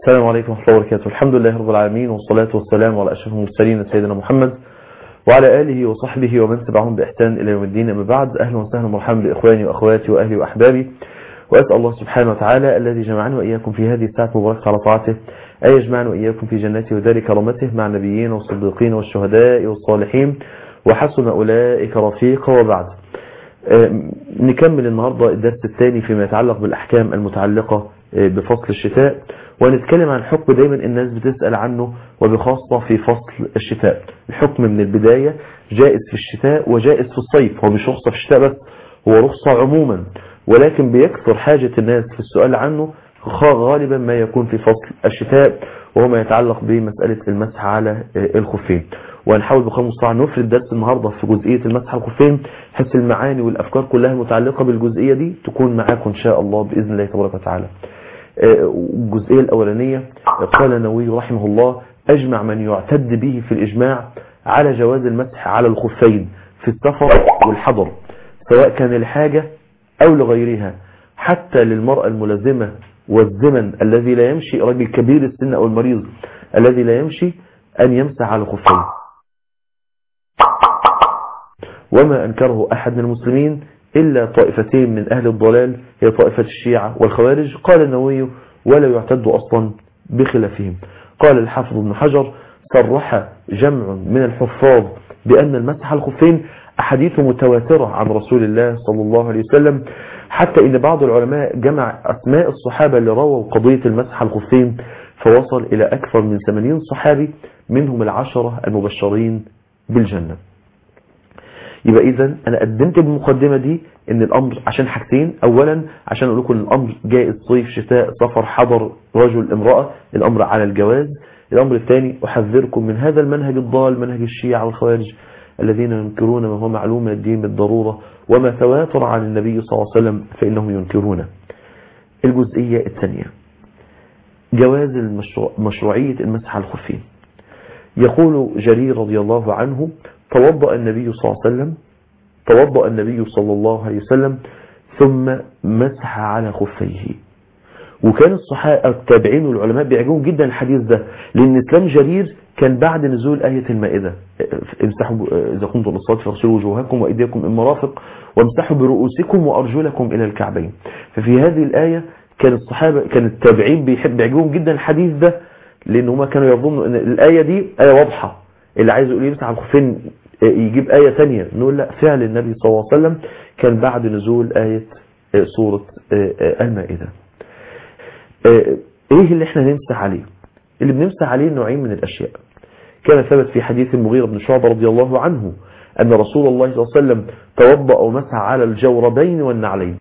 السلام عليكم ورحمة الله وبركاته. الحمد لله رب العالمين، والصلاة والسلام على أشرف المرسلين سيدنا محمد وعلى آله وصحبه ومن تبعهم بإحسان إلى يوم الدين. أما بعد، أهلا وسهلا ومرحبا بإخواني وأخواتي وأهلي وأحبابي، وأسأل الله سبحانه وتعالى الذي جمعنا وإياكم في هذه الساعة المباركة على طاعته أن يجمعنا وإياكم في جنته ودار كرامته مع النبيين والصديقين والشهداء والصالحين وحسن أولئك رفيقا. وبعد، نكمل النهاردة الدرس الثاني فيما يتعلق بالأحكام المتعلقة بفصل الشتاء، ونتكلم عن حكم دايما الناس بتسأل عنه، وبخاصة في فصل الشتاء. الحكم من البداية جائز في الشتاء وجائز في الصيف، هو مش رخصة في الشتاء بس، هو رخصة عموما، ولكن بيكثر حاجة الناس في السؤال عنه غالبا ما يكون في فصل الشتاء، وهو ما يتعلق بمسألة المسح على الخفين. وهنحاول بقدر المستطاع نفرد درس النهاردة في جزئية المسح على الخفين، حيث المعاني والأفكار كلها المتعلقة بالجزئية دي تكون معاكم إن شاء الله بإذن الله تبارك وتعالى. الجزئية الأولانية، قال النووي رحمه الله: أجمع من يعتد به في الإجماع على جواز المسح على الخفين في السفر والحضر، سواء كان الحاجة أو لغيرها، حتى للمرأة الملازمة والزمن الذي لا يمشي، رجل كبير السن أو المريض الذي لا يمشي، أن يمسح على الخفين. وما أنكره أحد من المسلمين إلا طائفتين من أهل الضلال، هي طائفة الشيعة والخوارج. قال النووي: ولا يعتد أصلا بخلافهم. قال الحافظ ابن حجر: صرح جمع من الحفاظ بأن المسح على الخفين أحاديث متواترة عن رسول الله صلى الله عليه وسلم، حتى إن بعض العلماء جمع أسماء الصحابة اللي رووا قضية المسح على الخفين، فوصل إلى أكثر من 80 صحابي، منهم 10 المبشرين بالجنة. يبقى إذن أنا قدمت بالمقدمة دي إن الأمر عشان حاجتين: أولا عشان أقول لكم الأمر جائز صيف شتاء سفر حضر رجل امرأة، الأمر على الجواز. الأمر الثاني: أحذركم من هذا المنهج الضال، منهج الشيعة والخوارج الذين ينكرون ما هو معلوم من الدين بالضرورة، وما تواتر عن النبي صلى الله عليه وسلم فإنهم ينكرونه. الجزئية الثانية: جواز مشروعية المسح على الخفين. يقول جرير رضي الله عنه: توضأ النبي صلى الله عليه وسلم ثم مسح على خفيه. وكان الصحابة التابعين والعلماء بيعجبون جدا الحديث ده، لأن اسلام جرير كان بعد نزول آية المائدة: امسحوا إذا كنتم للصلاة فاغسلوا وجوهكم وأيديكم إلى المرافق وامسحوا برؤوسكم وأرجلكم إلى الكعبين. ففي هذه الآية كان الصحابة، كان التابعين بيعجبون جدا الحديث ده، لأن هم كانوا يظنوا أن الآية دي آية واضحة، اللي عايز يقول يمسح على الخفين يجيب آية ثانية. نقول لا، فعل النبي صلى الله عليه وسلم كان بعد نزول آية سورة المائدة. ايه اللي احنا نمسح عليه؟ اللي بنمسح عليه نوعين من الاشياء. كان ثبت في حديث المغيرة بن شعبة رضي الله عنه ان رسول الله صلى الله عليه وسلم توضأ ومسح على الجوربين والنعلين.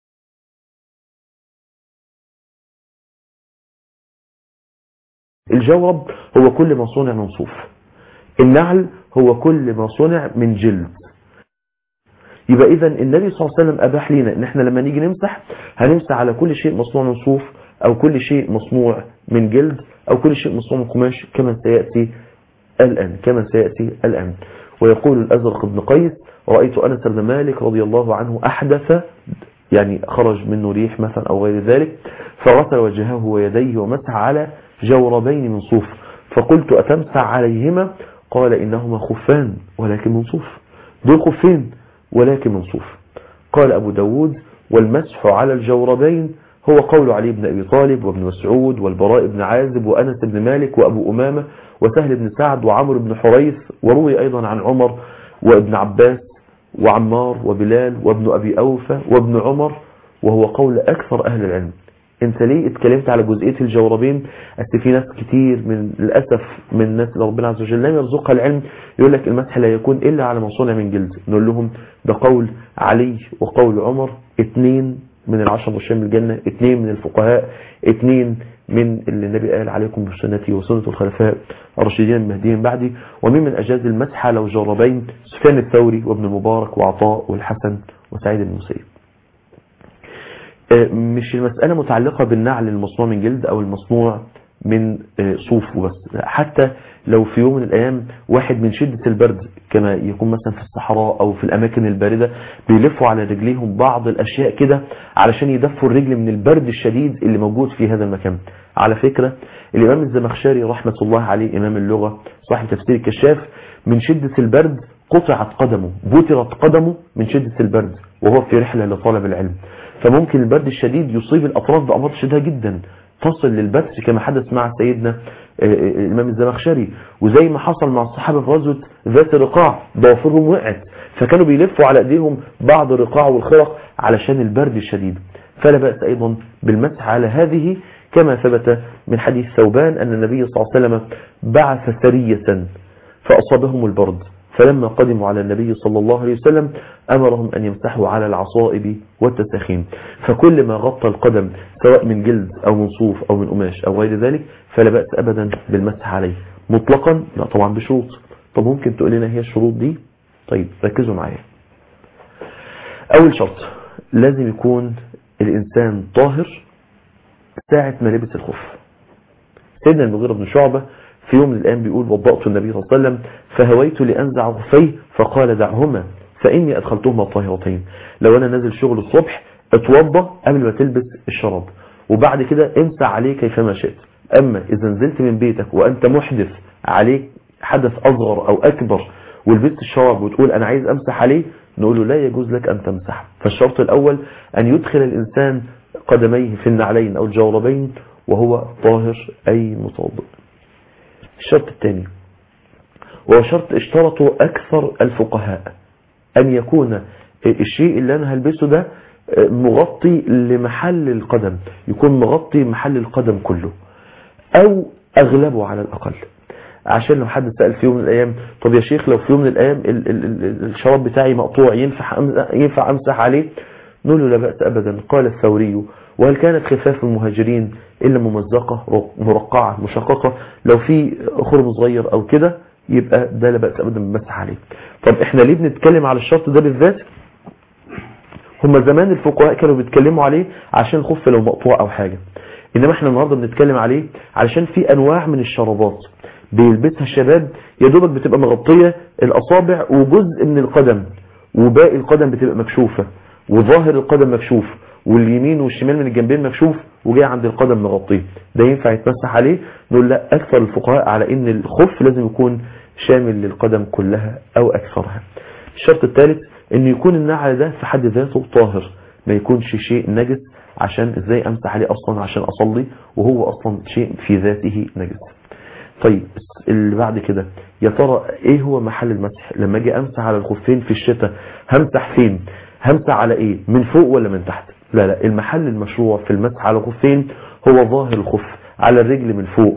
الجورب هو كل ما صنع من صوف، النعل هو كل ما صنع من جلد. يبقى اذا النبي صلى الله عليه وسلم اباح لنا ان احنا لما نيجي نمسح هنمسح على كل شيء مصنوع من صوف، او كل شيء مصنوع من جلد، او كل شيء مصنوع من قماش، كما سيأتي الآن. ويقول الأزرق بن قيس: رأيت أنس بن مالك رضي الله عنه أحدث، يعني خرج منه ريح مثلا أو غير ذلك، فغسل وجهه ويديه ومسح على جوربين من صوف، فقلت: أتمسح عليهما؟ قال: إنهما خفان ولكن من صوف. دول خفين ولكن من صوف. قال أبو داود: والمسح على الجوربين هو قول علي بن أبي طالب وابن مسعود والبراء بن عازب وأنس بن مالك وأبو أمامة وسهل بن سعد وعمرو بن حريث، وروي أيضا عن عمر وابن عباس وعمار وبلال وابن أبي أوفى وابن عمر، وهو قول أكثر أهل العلم. انت ليه اتكلمت على جزئية الجوربين؟ في ناس كتير من للأسف من الناس اللي ربنا عز وجل لم يرزقها العلم يقول لك المسح لا يكون إلا على ما صنع من جلد. نقول لهم ده قول علي وقول عمر، 2 من 10 مبشرين من الجنة، 2 من الفقهاء، 2 من اللي النبي قال: عليكم بسنتي وسنة الخلفاء الراشدين المهديين بعدي. وممن أجاز المسح على الجوربين سفيان الثوري وابن المبارك وعطاء والحسن وسعيد بن المسيب. مش المسألة متعلقة بالنعل المصنوع من جلد أو المصنوع من صوف وبس. حتى لو في يوم من الأيام واحد من شدة البرد كما يكون مثلا في الصحراء أو في الأماكن الباردة بيلفوا على رجليهم بعض الأشياء كده علشان يدفوا الرجل من البرد الشديد اللي موجود في هذا المكان. على فكرة الإمام الزمخشري رحمة الله عليه إمام اللغة صاحب تفسير الكشاف من شدة البرد قطعت قدمه، بترت قدمه من شدة البرد وهو في رحلة لطلب العلم. فممكن البرد الشديد يصيب الأطراف بأمراض شديدة جدا تصل للبتر كما حدث مع سيدنا الإمام الزمخشري، وزي ما حصل مع الصحابة في غزوة ذات الرقاع ضوافرهم وقعت فكانوا بيلفوا على ايديهم بعض الرقاع والخرق علشان البرد الشديد. فلا بأس أيضا بالمسح على هذه كما ثبت من حديث ثوبان أن النبي صلى الله عليه وسلم بعث سرية فأصابهم البرد، فلما قدموا على النبي صلى الله عليه وسلم أمرهم أن يمسحوا على العصائب والتساخين. فكل ما غطى القدم سواء من جلد أو من صوف أو من قماش أو غير ذلك فلا بأس أبدا بالمسح عليه مطلقا، لا طبعا بشروط. طب ممكن تقول لنا هي الشروط دي؟ طيب ركزوا معايا. أول شرط لازم يكون الإنسان طاهر ساعة ما لبس الخف. سيدنا المغيرة بن شعبة في يوم من الأيام بيقول وضأت النبي صلى الله عليه وسلم فهويت لأنزع خفيه فقال دعهما فإني أدخلتهما طاهرتين. لو أنا نازل شغل الصبح اتوضى قبل ما تلبس الشراب وبعد كده امسح عليه كيفما شئت. أما إذا نزلت من بيتك وأنت محدث عليك حدث أصغر أو أكبر ولبست الشراب وتقول أنا عايز أمسح عليه نقول له لا يجوز لك أن تمسح. فالشرط الأول أن يدخل الإنسان قدميه في النعلين أو الجوربين وهو طاهر أي متوضئ. الشرط الثاني وهو شرط اشترطه أكثر الفقهاء أن يكون الشيء اللي أنا هلبسه ده مغطي لمحل القدم، يكون مغطي محل القدم كله أو أغلبه على الأقل. عشان لو حد سأل في يوم من الأيام طب يا شيخ لو في يوم من الأيام الشراب بتاعي مقطوع ينفع أمسح عليه؟ نقول له لا بأس أبدا. قال الثوري وهل كانت خفاف المهاجرين إلا ممزقة مرقعة مشققة، لو في خرم صغير أو كده يبقى ده لا بأس أبدا بمسح عليه. طب احنا ليه بنتكلم على الشرط ده بالذات؟ هم زمان الفقهاء كانوا بيتكلموا عليه عشان الخف لو مقطوع أو حاجة، إنما احنا النهاردة بنتكلم عليه علشان في أنواع من الشرابات بيلبسها الشباب يا دوبك بتبقى مغطية الأصابع وجزء من القدم وباقي القدم بتبقى مكشوفة وظاهر القدم مكشوف واليمين والشمال من الجنبين مكشوف وجاي عند القدم مغطيه. ده ينفع يتمسح عليه؟ نقول لا، أكثر الفقهاء على إن الخف لازم يكون شامل للقدم كلها أو أكثرها. الشرط الثالث إن يكون النعل ده في حد ذاته طاهر، ما يكونش شيء نجس. عشان إزاي أمسح عليه أصلا؟ عشان أصلي وهو أصلا شيء في ذاته نجس. طيب اللي بعد كده يا ترى ايه هو محل المسح؟ لما اجي امسح على الخفين في الشتاء همسح فين؟ همسح على ايه؟ من فوق ولا من تحت؟ لا المحل المشروع في المسح على الخفين هو ظاهر الخف على الرجل من فوق،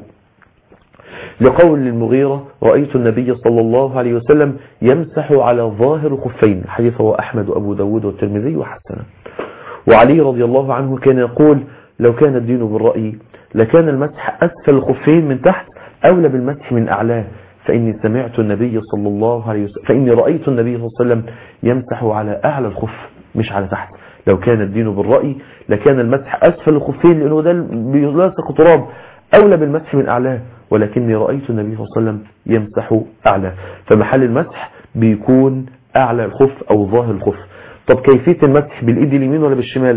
لقول المغيرة رأيت النبي صلى الله عليه وسلم يمسح على ظاهر الخفين، حديث هو أحمد وأبو داود والترمذي وحسنه. وعلي رضي الله عنه كان يقول لو كان الدين بالرأي لكان المسح أسفل الخفين من تحت أولى بالمسح من أعلاه، فإني سمعت النبي صلى الله عليه وسلم فإني رأيت النبي صلى الله عليه وسلم يمسح على أعلى الخف مش على تحت. لو كان الدين بالرأي لكان المسح أسفل الخفين لأنه ده بيلاصق تراب أولى بالمسح من أعلاه، ولكني رأيت النبي صلى الله عليه وسلم يمسح أعلى، فمحل المسح بيكون أعلى الخف أو ظاهر الخف. طب كيفية المسح بالإيد اليمين ولا بالشمال؟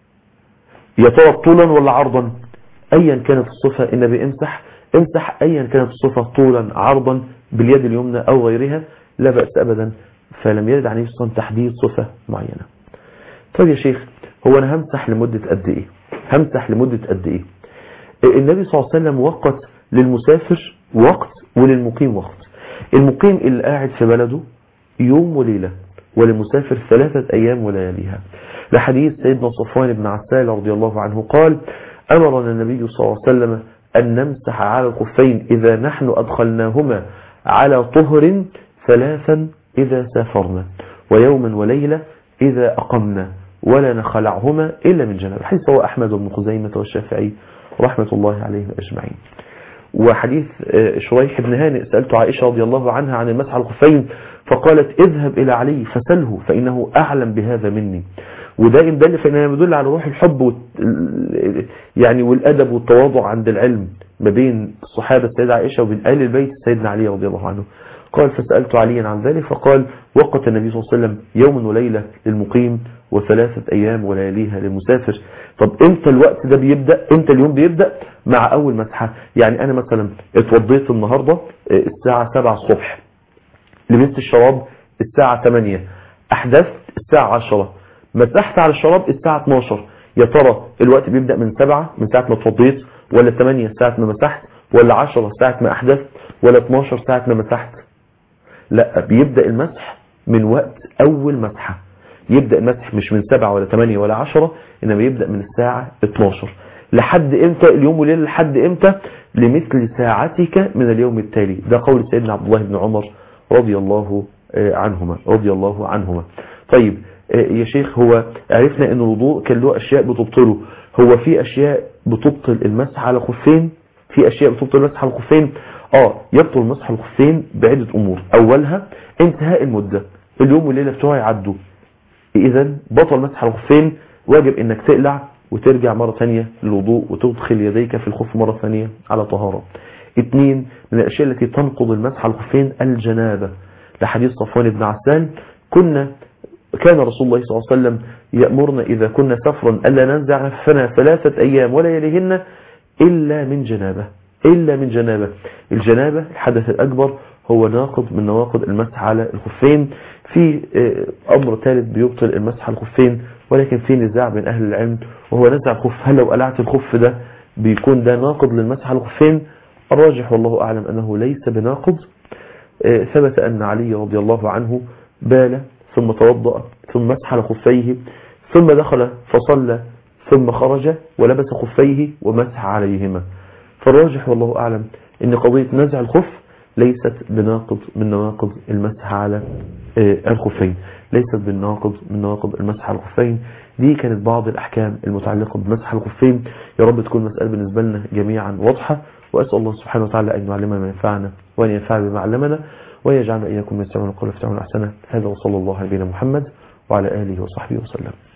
يا ترى طولا ولا عرضا؟ أيا كانت الصفة النبي امسح أيا كانت الصفة طولا عرضا باليد اليمنى أو غيرها لا بأس أبدا، فلم يرد عن النبي تحديد صفة معينة. طيب يا شيخ هو أنا همسح لمدة قد إيه؟ همسح لمدة قد إيه؟ النبي صلى الله عليه وسلم وقت للمسافر وقت وللمقيم وقت. المقيم اللي قاعد في بلده يوم وليلة، وللمسافر 3 أيام ولياليها، لحديث سيدنا صفوان بن عسال رضي الله عنه قال أمرنا النبي صلى الله عليه وسلم أن نمسح على الخفين إذا نحن أدخلناهما على طهر 3 إذا سافرنا ويوما وليلة إذا أقمنا ولا نخلعهما إلا من جنابه. حديث هو أحمد بن خزيمة والشافعي رحمة الله عليهم أجمعين. وحديث شريح بن هانئ سألت عائشة رضي الله عنها عن المسح على الخفين فقالت اذهب إلى علي فسله فإنه أعلم بهذا مني. وده إن دل فإنه يدل على روح الحب يعني والأدب والتواضع عند العلم، ما بين الصحابة السيدة عائشة وبين آل البيت سيدنا علي رضي الله عنه. قال فسألت عليا عن ذلك فقال وقت النبي صلى الله عليه وسلم يوم وليلة للمقيم و3 أيام ولياليها للمسافر. طب امتى الوقت ده بيبدأ؟ امتى اليوم بيبدأ؟ مع أول مسحة. يعني أنا مثلا اتوضيت النهاردة الساعة 7 الصبح، لبست الشراب الساعة 8، أحدثت الساعة 10، مسحت على الشراب الساعة 12. يا ترى الوقت بيبدأ من 7 من ساعة ما اتوضيت، ولا 8 ساعة ما مسحت، ولا 10 ساعة ما أحدثت، ولا 12 ساعة ما مسحت؟ لا، بيبدأ المسح من وقت أول مسحة. يبدأ المسح مش من 7 ولا 8 ولا 10، إنما يبدأ من الساعة 12. لحد إمتى؟ اليوم وليلة لحد إمتى؟ لمثل ساعتك من اليوم التالي. ده قول سيدنا عبد الله بن عمر رضي الله عنهما. طيب يا شيخ، هو عرفنا ان الوضوء كان له اشياء بتبطله. هو في اشياء بتبطل المسح على الخفين؟ في اشياء بتبطل المسح على الخفين. يبطل المسح على الخفين بعدة امور. اولها انتهاء المدة، اليوم والليلة بتوعي عدوا، اذا بطل مسح على الخفين، واجب انك تقلع وترجع مرة ثانية للوضوء وتدخل يديك في الخف مرة ثانية على طهارة. 2 من الاشياء التي تنقض المسح على الخفين الجنابة، لحديث صفوان بن عسال كان رسول الله صلى الله عليه وسلم يأمرنا إذا كنا سفرا ألا ننزع خفنا 3 أيام ولا يليهن إلا من جنابة. الجنابة الحدث الأكبر هو ناقض من نواقض المسح على الخفين. في أمر ثالث بيبطل المسح على الخفين، ولكن في نزاع بين أهل العلم، وهو نزع الخف. هل لو قلعت الخف ده بيكون ده ناقض للمسح على الخفين؟ الراجح والله أعلم أنه ليس بناقض. ثبت أن علي رضي الله عنه بال ثم توضأ ثم مسح على خفيه ثم دخل فصلى ثم خرج ولبس خفيه ومسح عليهما. فالراجح والله أعلم أن قضية نزع الخف ليست بناقض من نواقض المسح على الخفين، ليست بالناقض من نواقض المسح على الخفين. دي كانت بعض الأحكام المتعلقة بمسح الخفين. يا رب تكون مسألة بالنسبة لنا جميعا واضحة، وأسأل الله سبحانه وتعالى أن يعلمنا ما ينفعنا وأن ينفعنا بما علمنا، ويجعلنا إياكم من يستمعون القول فيتبعون أحسنه. هذا وصلى الله على نبينا محمد وعلى آله وصحبه وسلم.